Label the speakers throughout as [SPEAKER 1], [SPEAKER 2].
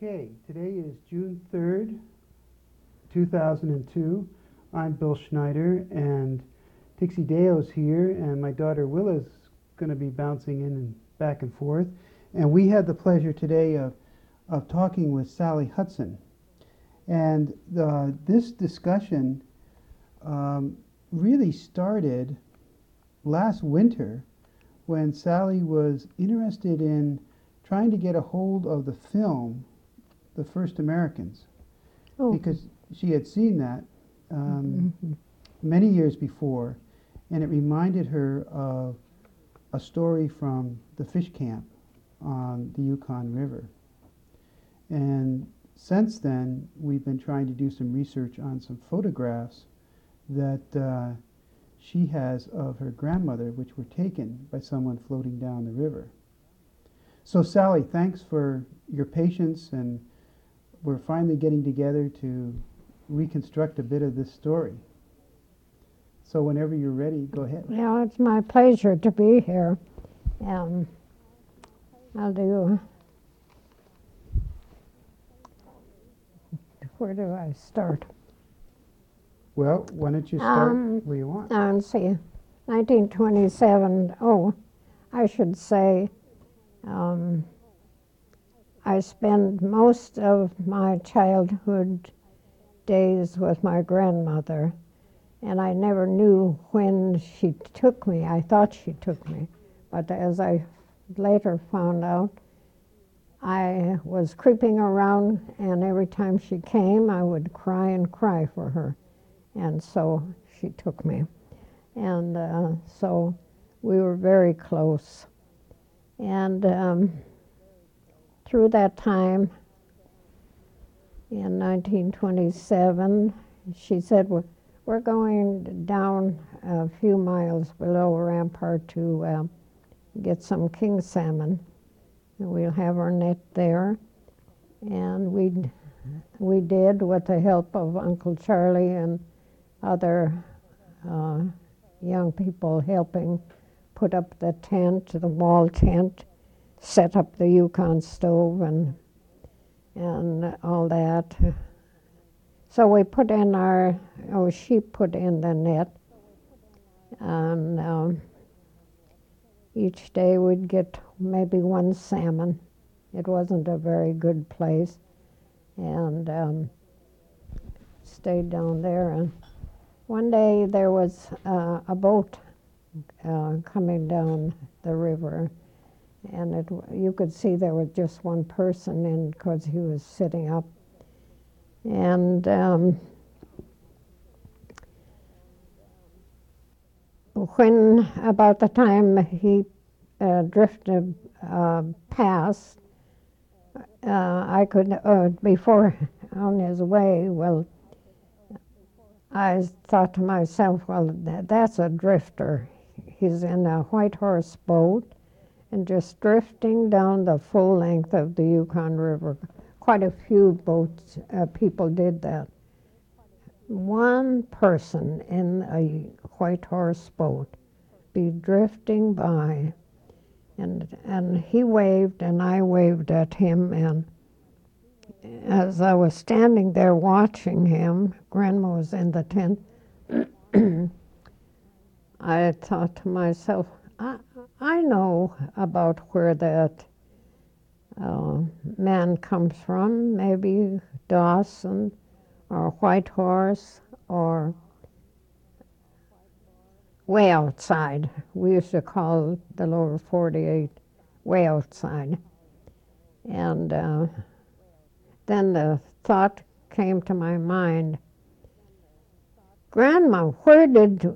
[SPEAKER 1] Okay, today is June 3rd, 2002. I'm Bill Schneider, and Tixie Deo's here, and my daughter Willa's going to be bouncing in and back and forth. And we had the pleasure today of talking with Sally Hudson. And this discussion really started last winter when Sally was interested in trying to get a hold of the film The First Americans, because she had seen that many years before, and it reminded her of a story from the fish camp on the Yukon River. And since then, we've been trying to do some research on some photographs that she has of her grandmother, which were taken by someone floating down the river. So Sally, thanks for your patience, and we're finally getting together to reconstruct a bit of this story. So whenever you're ready, go ahead.
[SPEAKER 2] Yeah, it's my pleasure to be here. I'll do... Where do I start?
[SPEAKER 1] Well, why don't you start where you want?
[SPEAKER 2] Let's see, 1927, I should say, I spent most of my childhood days with my grandmother, and I never knew when she took me. I thought she took me, but as I later found out, I was creeping around, and every time she came, I would cry and cry for her. And so she took me. And so we were very close. And through that time, in 1927, she said, we're going down a few miles below Rampart to get some king salmon. And we'll have our net there. And we did, with the help of Uncle Charlie and other young people helping put up the tent, the wall tent, set up the Yukon stove and all that. So we put in she put in the net, and each day we'd get maybe one salmon. It wasn't a very good place, and stayed down there. And one day there was a boat coming down the river, and you could see there was just one person in because he was sitting up. And when about the time he drifted past, I could, before on his way, I thought to myself, well, that's a drifter. He's in a white horse boat and just drifting down the full length of the Yukon River. Quite a few people did that. One person in a white horse boat be drifting by, and he waved and I waved at him, and as I was standing there watching him, Grandma was in the tent, I thought to myself, I know about where that man comes from, maybe Dawson or Whitehorse or way outside. We used to call the lower 48 way outside. And then the thought came to my mind, Grandma, where did,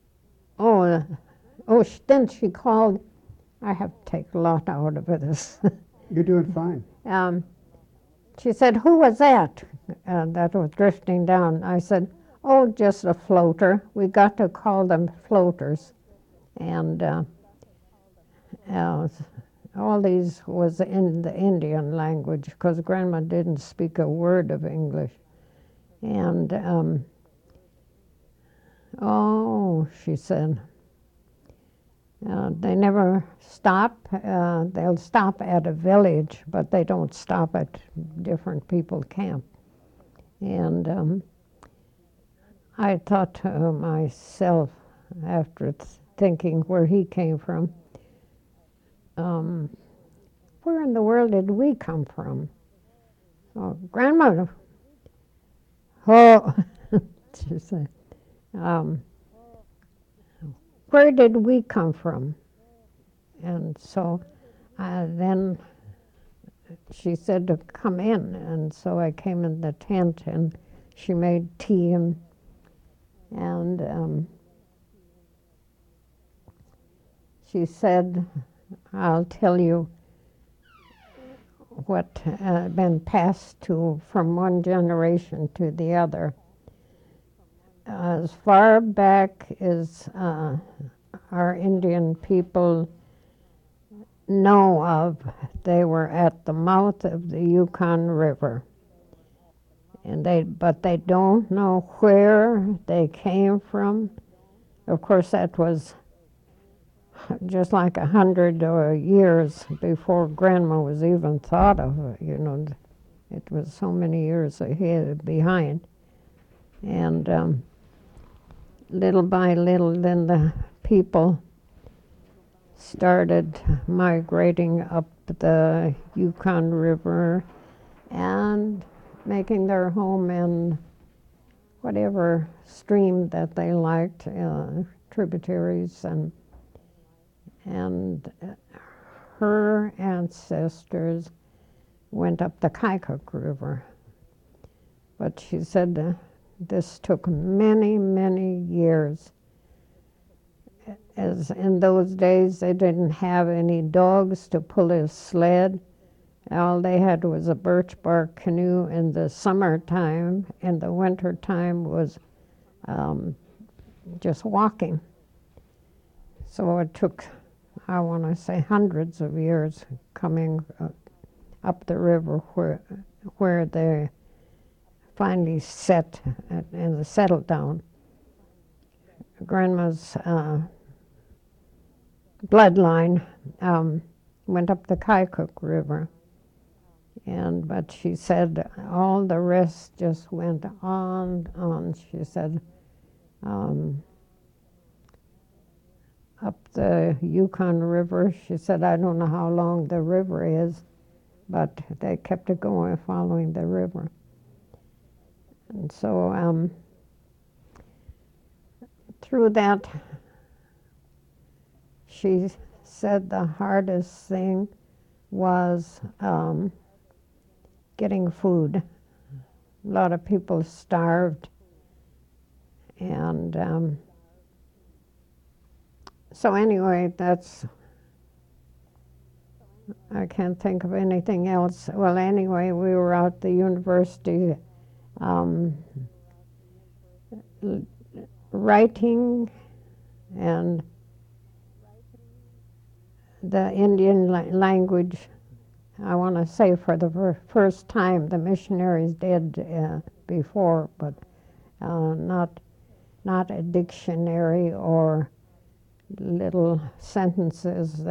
[SPEAKER 2] then she called, I have to take a lot out of this.
[SPEAKER 1] You're doing fine.
[SPEAKER 2] She said, who was that that was drifting down? I said, just a floater. We got to call them floaters. And all these was in the Indian language because Grandma didn't speak a word of English. And, she said, They never stop. They'll stop at a village, but they don't stop at different people camp. And I thought to myself, after thinking where he came from, where in the world did we come from? Oh, Grandmother. Oh, she said, where did we come from? And so then she said to come in, and so I came in the tent, and she made tea, and she said, I'll tell you what had been passed from one generation to the other. As far back as our Indian people know of, they were at the mouth of the Yukon River. But they don't know where they came from. Of course, that was just like 100 years before Grandma was even thought of. It was so many years behind. And little by little, then the people started migrating up the Yukon River and making their home in whatever stream that they liked, tributaries, and her ancestors went up the Kaikuk River. But she said this took many, many years. As in those days, they didn't have any dogs to pull a sled. All they had was a birch bark canoe in the summertime. In the wintertime was just walking. So it took, I want to say, hundreds of years coming up the river where they finally settled down. Grandma's bloodline went up the Kaikuk River, but she said all the rest just went on. She said up the Yukon River, she said, I don't know how long the river is, but they kept it going following the river. And so through that, she said the hardest thing was getting food. A lot of people starved, and so anyway, I can't think of anything else. Well, anyway, we were out at the university writing, and the Indian language, I want to say for the first time, the missionaries did before, but not a dictionary or little sentences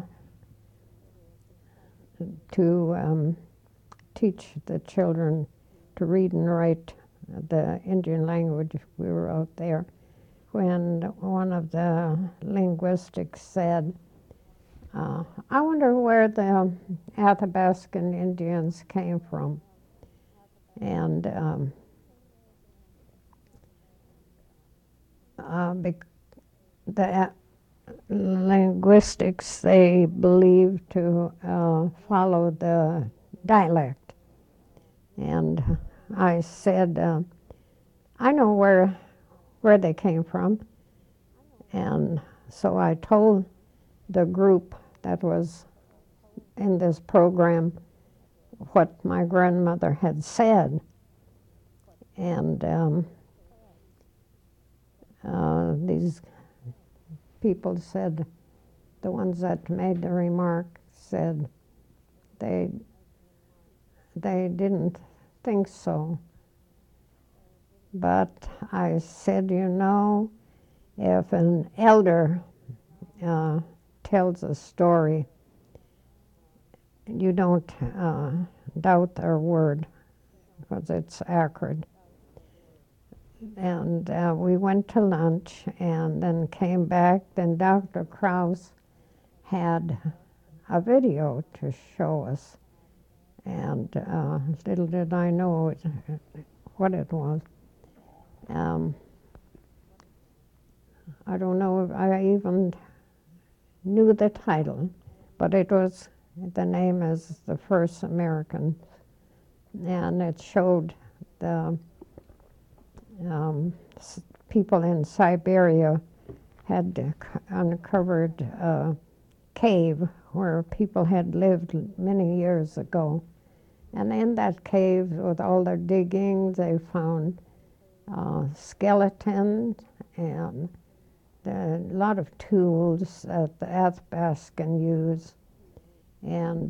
[SPEAKER 2] to teach the children to read and write the Indian language. We were out there when one of the linguistics said, I wonder where the Athabascan Indians came from. And the linguistics, they believe to follow the dialect. And I said, I know where they came from. And so I told the group that was in this program what my grandmother had said. And these people said, the ones that made the remark said they didn't think so. But I said, if an elder tells a story, you don't doubt their word because it's accurate. And we went to lunch and then came back. Then Dr. Krause had a video to show us. And little did I know what it was. I don't know if I even knew the title, but it was, the name is The First American. And it showed the people in Siberia had uncovered a cave where people had lived many years ago. And in that cave, with all their digging, they found skeletons and a lot of tools that the Athabascan used. And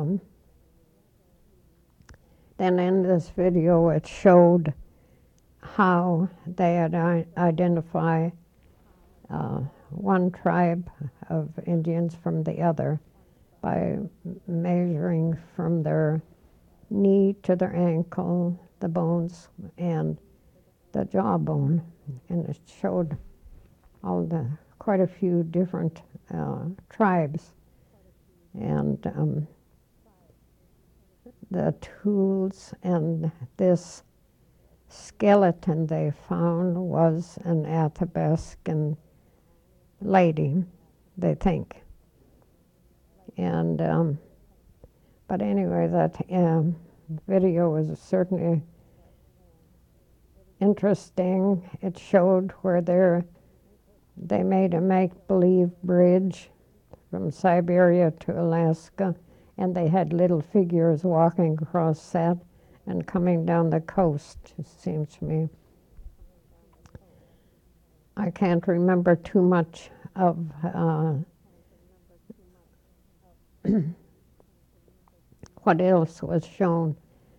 [SPEAKER 2] then in this video, it showed how they had identified one tribe of Indians from the other by measuring from their knee to their ankle, the bones, and the jawbone. And it showed quite a few different tribes. And the tools and this skeleton they found was an Athabascan lady, they think. And but anyway, that video was certainly interesting. It showed where they made a make-believe bridge from Siberia to Alaska, and they had little figures walking across that and coming down the coast, it seems to me. I can't remember too much of what else was shown.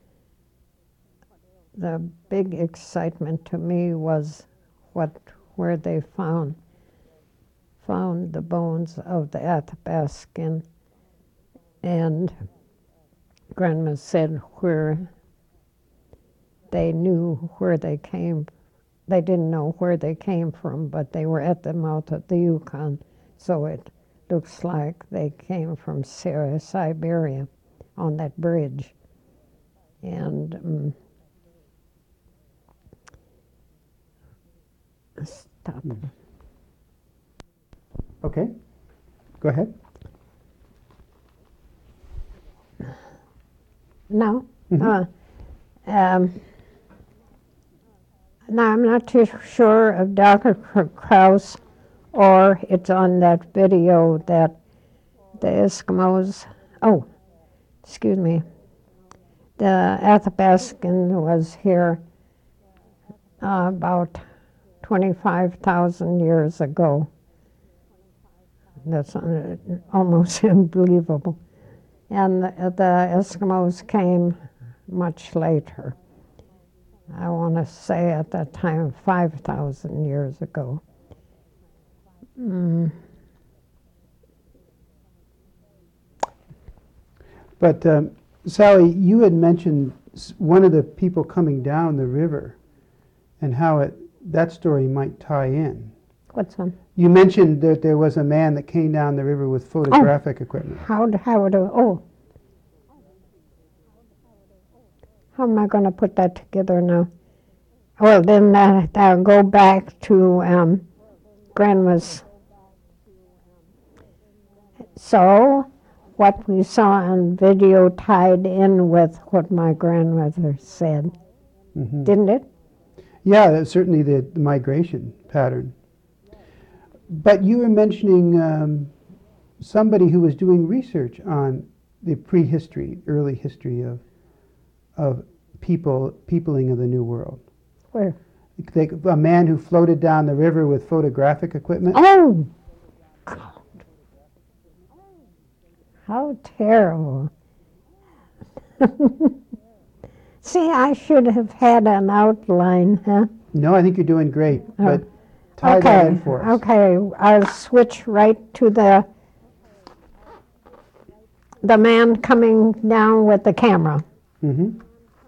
[SPEAKER 2] The big excitement to me was where they found the bones of the Athabascan, and Grandma said where they knew where they came. They didn't know where they came from, but they were at the mouth of the Yukon, so it looks like they came from Siberia on that bridge. And stop.
[SPEAKER 1] Okay, go ahead.
[SPEAKER 2] No.
[SPEAKER 1] Mhm.
[SPEAKER 2] Now, I'm not too sure of Dr. Krause, or it's on that video that the Eskimos, the Athabascan was here about 25,000 years ago. That's almost unbelievable. And the Eskimos came much later. I want to say at that time 5,000 years ago.
[SPEAKER 1] But Sally, you had mentioned one of the people coming down the river and how that story might tie in.
[SPEAKER 2] What's one?
[SPEAKER 1] You mentioned that there was a man that came down the river with photographic equipment.
[SPEAKER 2] How am I going to put that together now? Well, then I'll go back to Grandma's. So, what we saw on video tied in with what my grandmother said, didn't it?
[SPEAKER 1] Yeah, that's certainly the migration pattern. But you were mentioning somebody who was doing research on the early history of peopling of the New World.
[SPEAKER 2] Where?
[SPEAKER 1] A man who floated down the river with photographic equipment.
[SPEAKER 2] Oh, God. How terrible. See, I should have had an outline, huh?
[SPEAKER 1] No, I think you're doing great.
[SPEAKER 2] Oh.
[SPEAKER 1] But tie that in for us.
[SPEAKER 2] Okay, I'll switch right to the man coming down with the camera.
[SPEAKER 1] Mm-hmm.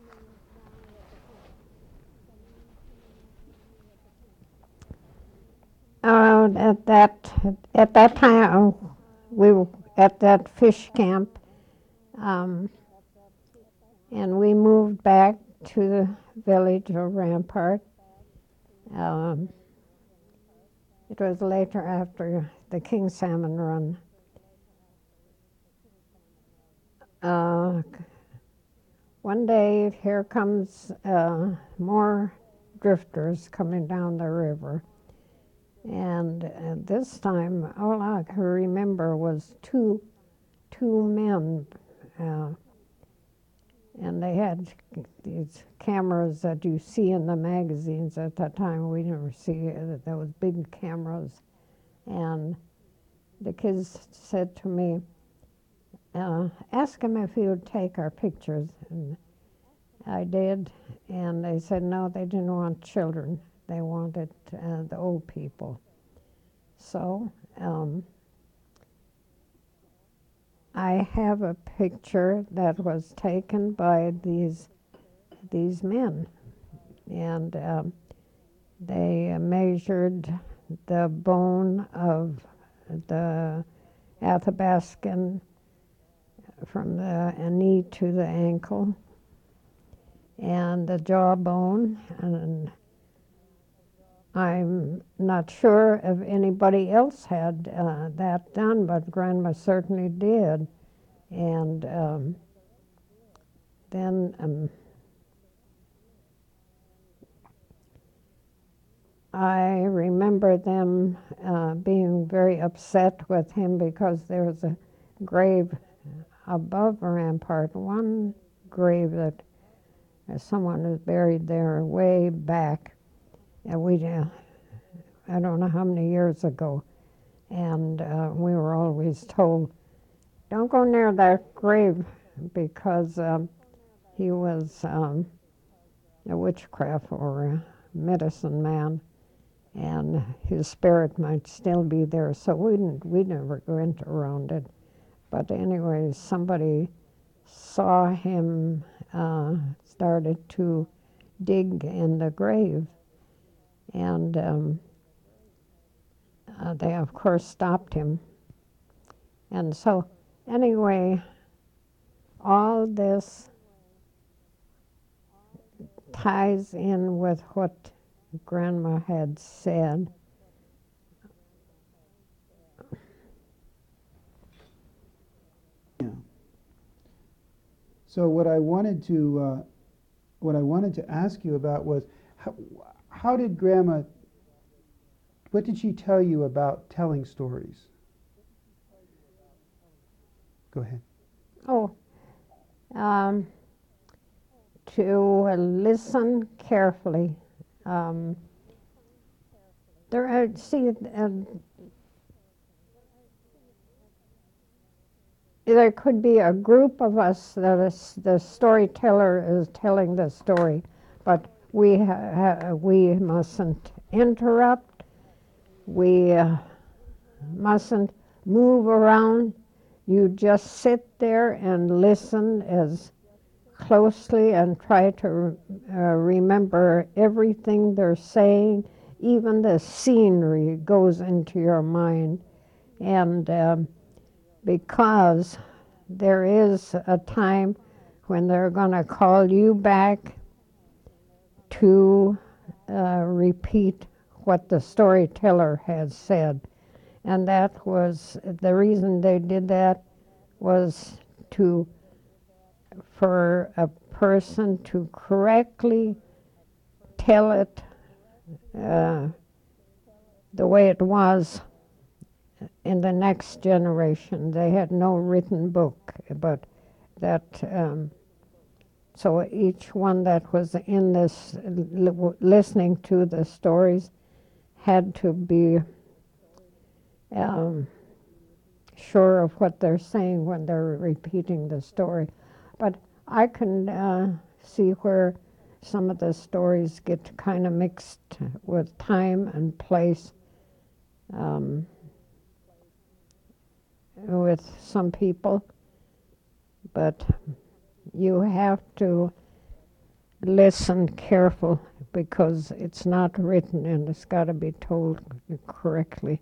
[SPEAKER 2] At that time, we were at that fish camp, and we moved back to the village of Rampart. It was later after the king salmon run. One day, here comes more drifters coming down the river. And this time, all I could remember was two men, and they had these cameras that you see in the magazines. At that time, we didn't see those big cameras. And the kids said to me, ask him if he would take our pictures. And I did, and they said no, they didn't want children. They wanted the old people. So I have a picture that was taken by these men, and they measured the bone of the Athabascan from the knee to the ankle, and the jawbone, and I'm not sure if anybody else had that done, but Grandma certainly did. And then I remember them being very upset with him because there was a grave above Rampart, one grave that someone was buried there way back. And I don't know how many years ago, and we were always told, don't go near that grave because he was a witchcraft or a medicine man, and his spirit might still be there. So we never went around it. But anyway, somebody saw him started to dig in the grave. And they, of course, stopped him. And so, anyway, all this ties in with what Grandma had said.
[SPEAKER 1] Yeah. So what I wanted to ask you about was how did Grandma? What did she tell you about telling stories? Go ahead.
[SPEAKER 2] Oh, to listen carefully. There could be a group of us that the storyteller is telling the story, but we mustn't interrupt. We mustn't move around. You just sit there and listen as closely and try to remember everything they're saying. Even the scenery goes into your mind. And because there is a time when they're going to call you back to repeat what the storyteller has said. And that was the reason they did that, was for a person to correctly tell it the way it was in the next generation. They had no written book, but that so each one that was in this listening to the stories had to be sure of what they're saying when they're repeating the story. But I can see where some of the stories get kind of mixed with time and place with some people, but you have to listen careful because it's not written and it's got to be told correctly.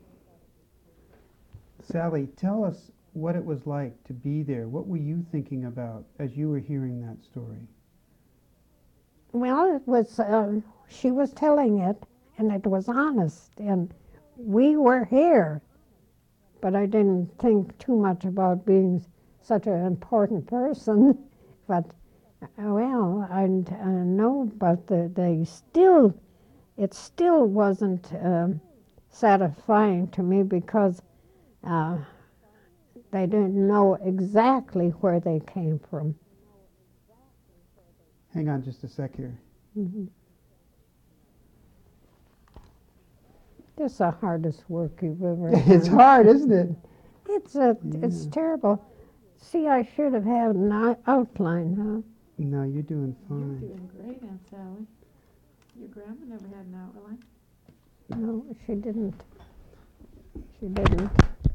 [SPEAKER 1] Sally, tell us what it was like to be there. What were you thinking about as you were hearing that story?
[SPEAKER 2] Well, it was, she was telling it, and it was honest, and we were here, but I didn't think too much about being such an important person, but, well, I know, but it still wasn't satisfying to me because they didn't know exactly where they came from.
[SPEAKER 1] Hang on just a sec here.
[SPEAKER 2] Mm-hmm. This is the hardest work you've ever done.
[SPEAKER 1] It's hard, isn't it?
[SPEAKER 2] It's terrible. See, I should have had an outline, huh?
[SPEAKER 1] No, you're doing
[SPEAKER 3] You're
[SPEAKER 1] fine.
[SPEAKER 3] doing great, Aunt Sally. Your grandma never had an outline.
[SPEAKER 2] No, she didn't. She didn't.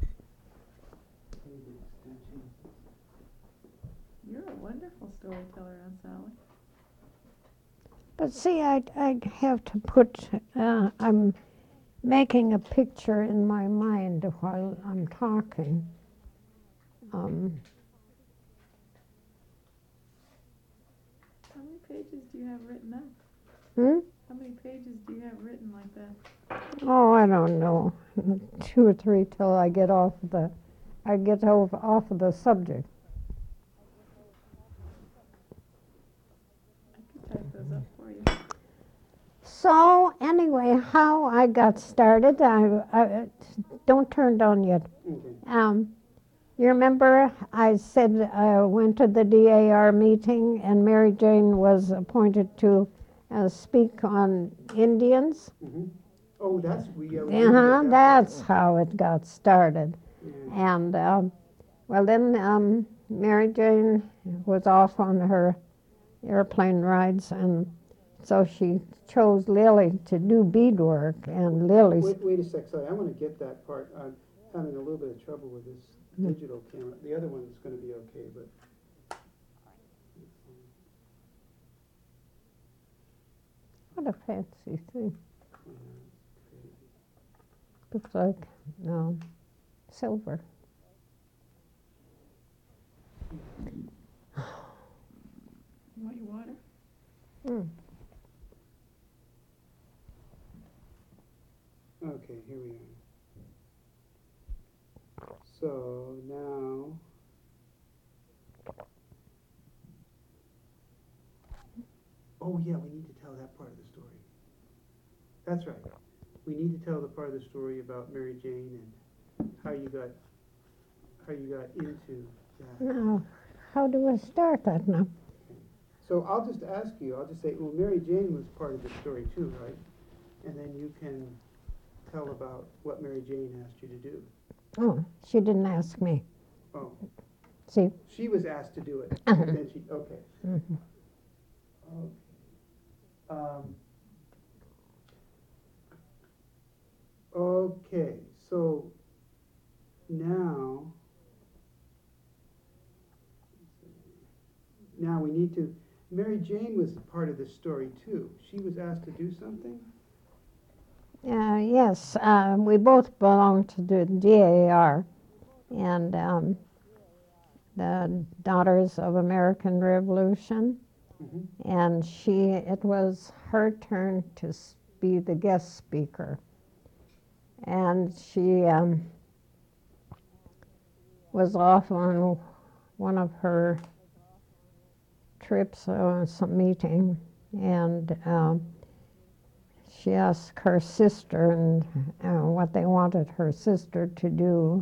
[SPEAKER 3] You're a wonderful storyteller, Aunt Sally.
[SPEAKER 2] But see, I have to put, I'm making a picture in my mind while I'm talking.
[SPEAKER 3] How many pages do you have written up? How many pages do you have written like that?
[SPEAKER 2] Oh, I don't know. 2 or 3 till I get off of the subject.
[SPEAKER 3] I could type those up for you.
[SPEAKER 2] So anyway, how I got started, I don't turn down yet.
[SPEAKER 1] Okay.
[SPEAKER 2] You remember I said I went to the DAR meeting and Mary Jane was appointed to speak on Indians?
[SPEAKER 1] Mm-hmm. Oh, that's
[SPEAKER 2] That's how it got started.
[SPEAKER 1] Yeah.
[SPEAKER 2] And well, then Mary Jane was off on her airplane rides, and so she chose Lily to do beadwork. And Lily's
[SPEAKER 1] Wait a sec, sorry, I want to get that part. I'm having a little bit of trouble with this digital camera. The other one's going to be okay, but.
[SPEAKER 2] what a fancy thing. Looks like silver.
[SPEAKER 3] You want your water?
[SPEAKER 1] Okay, here we are. So now. Oh yeah, we need to tell that part of the story. That's right. We need to tell the part of the story about Mary Jane and how you got into that.
[SPEAKER 2] Now, how do I start that now?
[SPEAKER 1] So I'll just ask you, I'll just say, well, Mary Jane was part of the story too, right? And then you can tell about what Mary Jane asked you to do.
[SPEAKER 2] Oh, she didn't ask me.
[SPEAKER 1] Oh.
[SPEAKER 2] See?
[SPEAKER 1] She was asked to do it. And then she, okay.
[SPEAKER 2] Mm-hmm.
[SPEAKER 1] Okay, so now we need to, Mary Jane was part of this story too. She was asked to do something?
[SPEAKER 2] Yes, we both belong to the DAR, and the Daughters of American Revolution.
[SPEAKER 1] Mm-hmm.
[SPEAKER 2] And it was her turn to be the guest speaker. And she was off on one of her trips, some meeting, and she asked her sister and what they wanted her sister to do.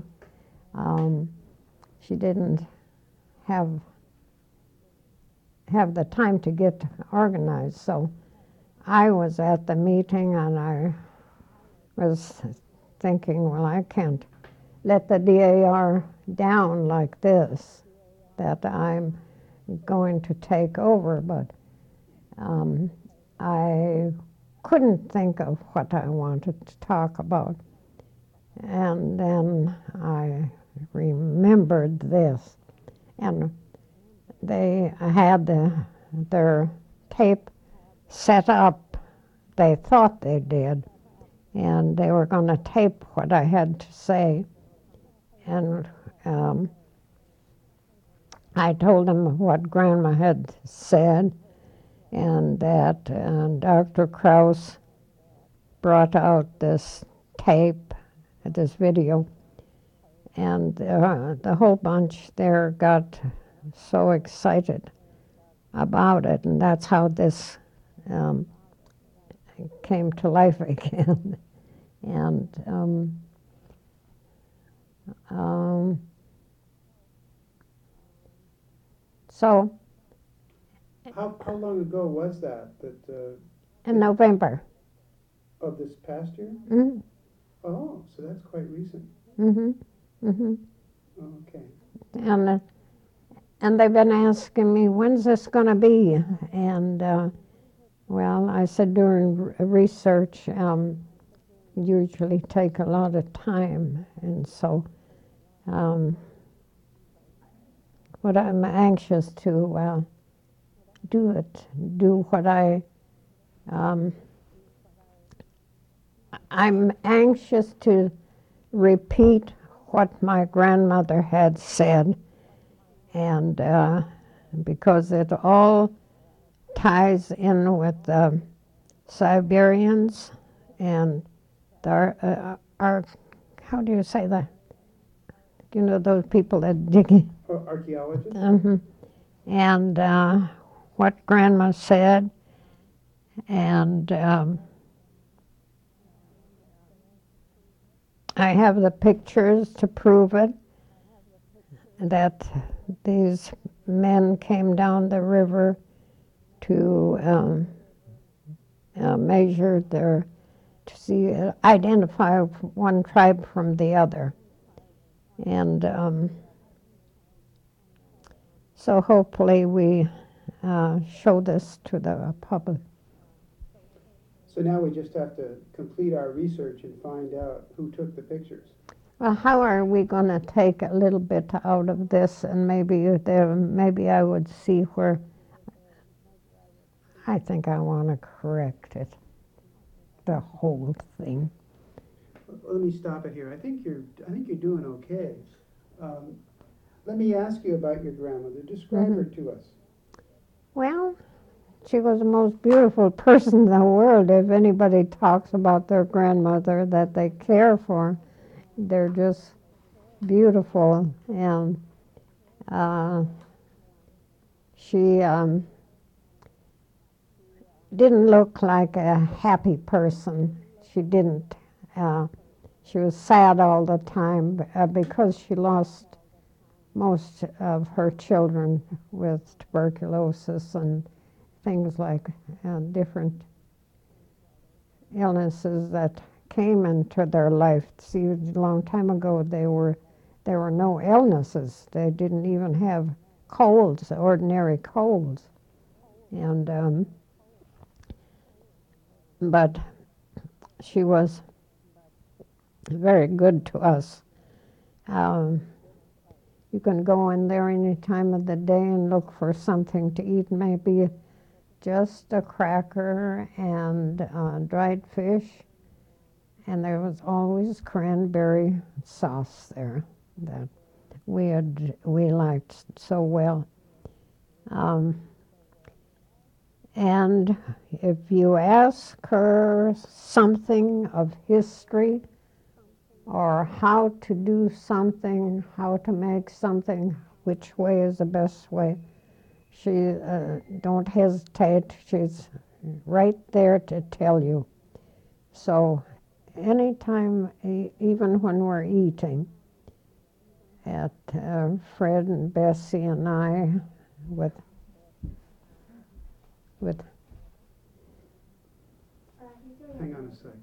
[SPEAKER 2] She didn't have the time to get organized, so I was at the meeting and I was thinking, well, I can't let the DAR down like this, that I'm going to take over, but I couldn't think of what I wanted to talk about. And then I remembered this. And they had their tape set up. They thought they did. And they were going to tape what I had to say. And I told them what Grandma had said, and that Dr. Krause brought out this tape, this video, and the whole bunch there got so excited about it, and that's how this came to life again. And so
[SPEAKER 1] How long ago was that
[SPEAKER 2] in November.
[SPEAKER 1] of this past year?
[SPEAKER 2] Mm-hmm.
[SPEAKER 1] Oh, so that's quite recent.
[SPEAKER 2] Mm-hmm. Mm-hmm.
[SPEAKER 1] Okay.
[SPEAKER 2] And they've been asking me, when's this going to be? And, well, I said during research, usually take a lot of time. And so, what I'm anxious to do what I'm anxious to repeat what my grandmother had said, and because it all ties in with the Siberians and our how do you say that? You know, those people that dig.
[SPEAKER 1] Archaeologists?
[SPEAKER 2] And what Grandma said, and I have the pictures to prove it, that these men came down the river to measure to see, identify one tribe from the other. And so hopefully we show this to the public.
[SPEAKER 1] So now we just have to complete our research and find out who took the pictures.
[SPEAKER 2] Well, how are we going to take a little bit out of this, and maybe I would see where I think I want to correct it, the whole thing.
[SPEAKER 1] Let me stop it here. I think you're doing okay. Let me ask you about your grandmother. Describe her to us.
[SPEAKER 2] Well, she was the most beautiful person in the world. If anybody talks about their grandmother that they care for, they're just beautiful. And she didn't look like a happy person. She didn't. She was sad all the time because she lost most of her children with tuberculosis and things like different illnesses that came into their life. See, a long time ago there were no illnesses. They didn't even have colds, ordinary colds. And but she was very good to us. You can go in there any time of the day and look for something to eat, maybe just a cracker and dried fish, and there was always cranberry sauce there that we liked so well. And if you ask her something of history or how to do something, how to make something, which way is the best way, she don't hesitate. She's right there to tell you. So anytime, even when we're eating, at Fred and Bessie and I with
[SPEAKER 1] Hang on a sec.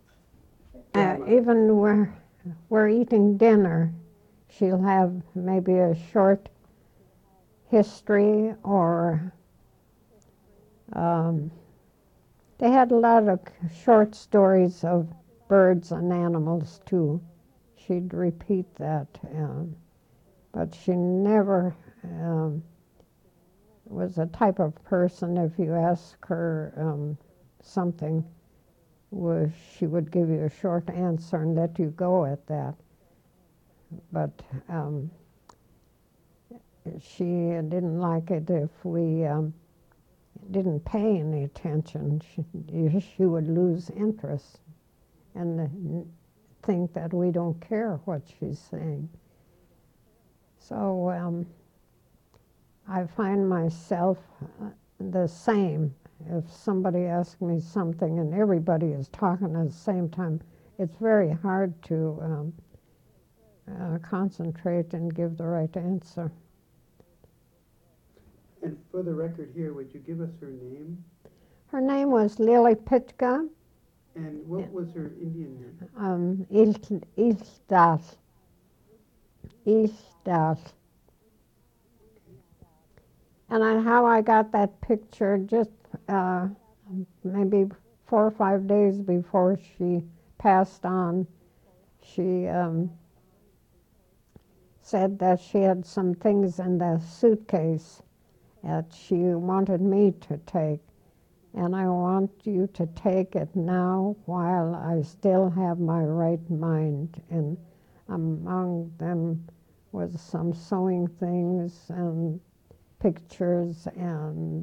[SPEAKER 2] even we're eating dinner, she'll have maybe a short history or Um, they had a lot of short stories of birds and animals too. She'd repeat that, but she never was a type of person. If you ask her something, she would give you a short answer and let you go at that. But she didn't like it if we didn't pay any attention. She would lose interest and think that we don't care what she's saying. So I find myself the same. If somebody asks me something and everybody is talking at the same time, it's very hard to concentrate and give the right answer.
[SPEAKER 1] And for the record here, would you give us her name?
[SPEAKER 2] Her name was Lily Pitka.
[SPEAKER 1] And what was her Indian name?
[SPEAKER 2] Isdal. And how I got that picture, just maybe 4 or 5 days before she passed on, she said that she had some things in the suitcase that she wanted me to take. And I want you to take it now while I still have my right mind. And among them was some sewing things and pictures and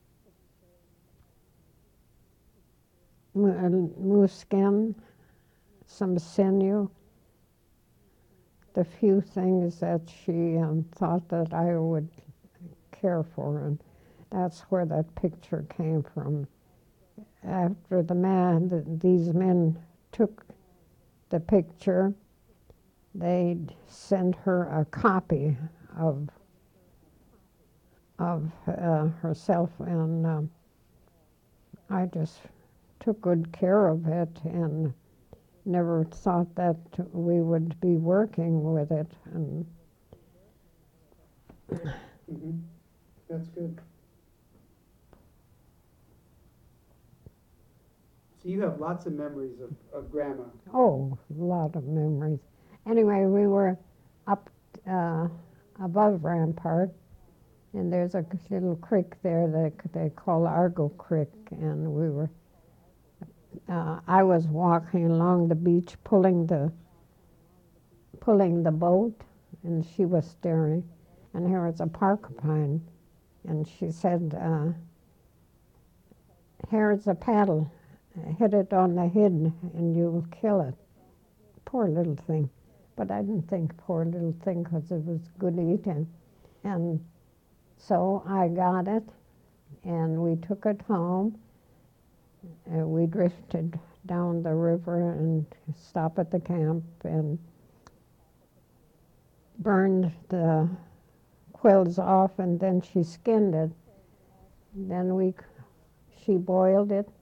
[SPEAKER 2] moose skin, some sinew, the few things that she thought that I would care for, and that's where that picture came from. After these men took the picture, they'd send her a copy of herself, and I just took good care of it and never thought that we would be working with it. And
[SPEAKER 1] Mm-hmm. That's good. So you have lots of memories of Grandma.
[SPEAKER 2] oh, a lot of memories. Anyway, we were up above Rampart, and there's a little creek there that they call Argo Creek, and we were. I was walking along the beach, pulling the boat, and she was steering. And here was a porcupine, and she said, "Here's a paddle. Hit it on the head, and you will kill it." Poor little thing. But I didn't think poor little thing because it was good eating. And so I got it, and we took it home. We drifted down the river and stopped at the camp and burned the quills off, and then she skinned it. Then she boiled it,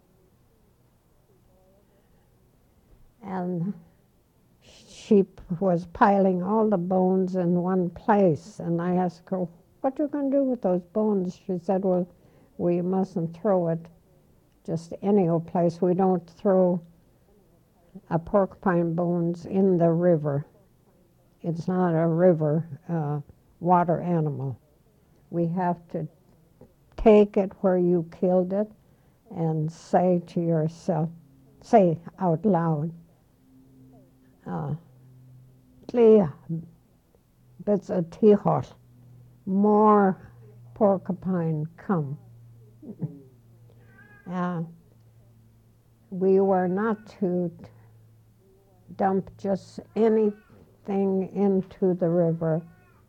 [SPEAKER 2] and she was piling all the bones in one place. And I asked her, "What are you going to do with those bones?" She said, "Well, we mustn't throw it just any old place. We don't throw a porcupine bones in the river. It's not a river water animal. We have to take it where you killed it and say to yourself, say out loud, Tlia Bitzatihot, more porcupine come." We were not to dump just anything into the river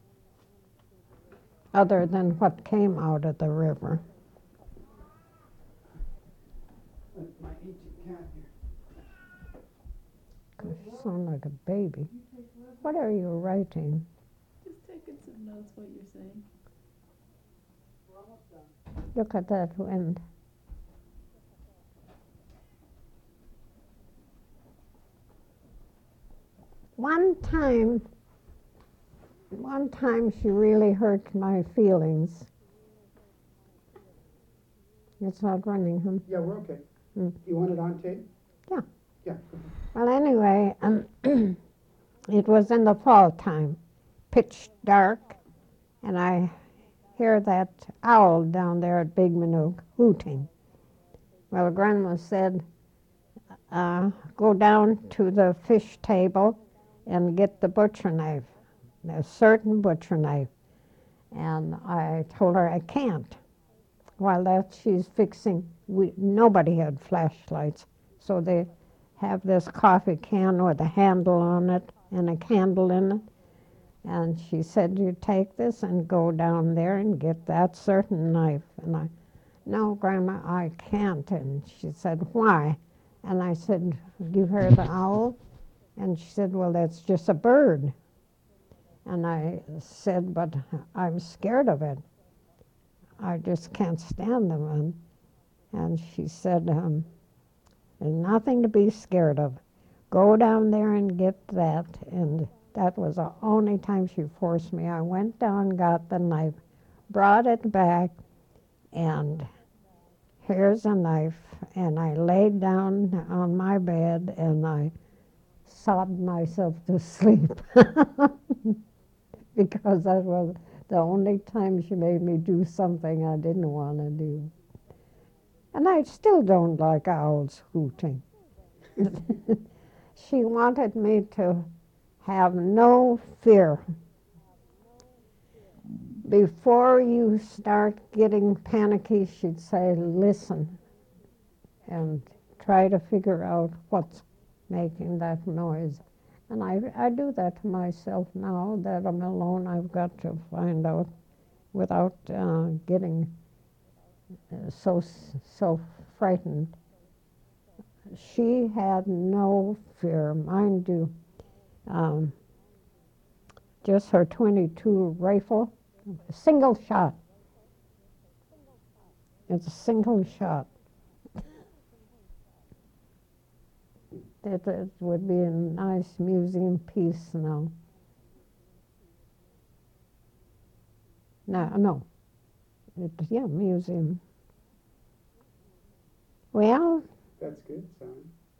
[SPEAKER 2] other than what came out of the river.
[SPEAKER 1] My ancient cat here.
[SPEAKER 2] You sound like a baby. What are you writing?
[SPEAKER 3] Just taking some notes what you're saying.
[SPEAKER 2] Look at that wind. One time she really hurt my feelings. It's not running, huh?
[SPEAKER 1] Yeah, we're okay.
[SPEAKER 2] Mm.
[SPEAKER 1] You want it on tape?
[SPEAKER 2] Yeah.
[SPEAKER 1] Yeah.
[SPEAKER 2] Well, anyway, it was in the fall time, pitch dark, and I hear that owl down there at Big Minook hooting. Well, Grandma said, go down to the fish table and get the butcher knife, a certain butcher knife. And I told her I can't. While that she's fixing, nobody had flashlights, so they have this coffee can with a handle on it and a candle in it. And she said, you take this and go down there and get that certain knife. And I, no, Grandma, I can't. And she said, why? And I said, do you hear the owl? And she said, well, that's just a bird. And I said, but I'm scared of it. I just can't stand them. And she said, there's nothing to be scared of. Go down there and get that. And that was the only time she forced me. I went down, got the knife, brought it back, and here's a knife. And I laid down on my bed and I sobbed myself to sleep because that was the only time she made me do something I didn't want to do. And I still don't like owls hooting. She wanted me to have no fear. Before you start getting panicky, she'd say, listen, and try to figure out what's making that noise. And I do that to myself now that I'm alone. I've got to find out without getting so frightened. She had no fear, mind you. Just her .22 rifle, single shot. It's a single shot. It would be a nice museum piece now. No. Yeah, museum. Well.
[SPEAKER 1] That's good, Sally.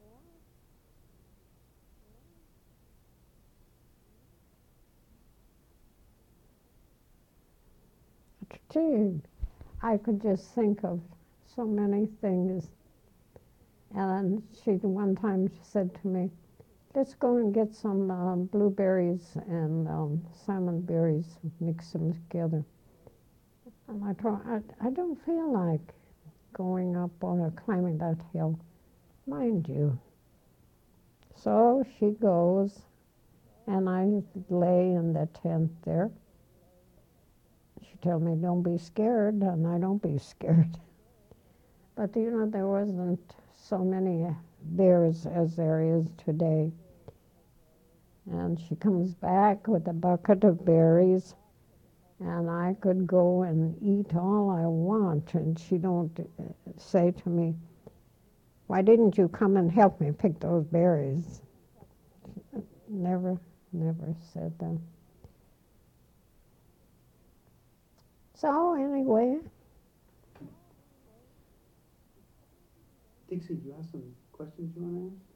[SPEAKER 2] Gee, I could just think of so many things. And one time she said to me, let's go and get some blueberries and salmon berries, mix them together. And I told her, I don't feel like going up or climbing that hill, mind you. So she goes, and I lay in the tent there. She told me, don't be scared, and I don't be scared. But you know, there wasn't so many bears as there is today. And she comes back with a bucket of berries, and I could go and eat all I want. And she don't say to me, why didn't you come and help me pick those berries? Never said that. So anyway.
[SPEAKER 1] Dixie, you have some questions you want to ask?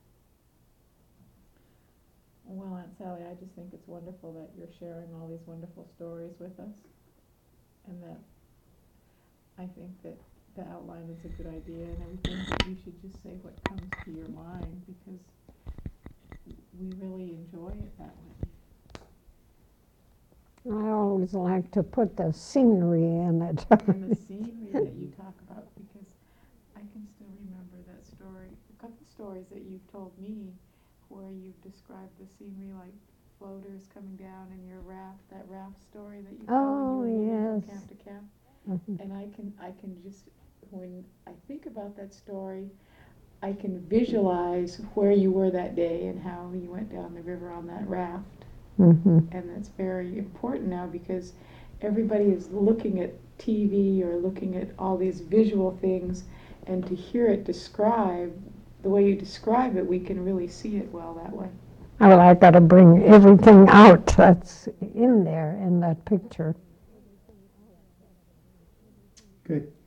[SPEAKER 3] Well, Aunt Sally, I just think it's wonderful that you're sharing all these wonderful stories with us, and that I think that the outline is a good idea and everything, but you should just say what comes to your mind, because we really enjoy it that way.
[SPEAKER 2] I always like to put the scenery in it.
[SPEAKER 3] And the scenery that you talk about, because I can still remember that story, a couple stories that you've told me where you've described the scenery like floaters coming down in your raft, that raft story that you told when you were moving from camp to camp. And I can just, when I think about that story, I can visualize where you were that day and how you went down the river on that raft. And that's very important now, because everybody is looking at TV or looking at all these visual things, and to hear it described the way you describe it, we can really see it well that way.
[SPEAKER 2] Well, I got to bring everything out that's in there in that picture.
[SPEAKER 1] Good.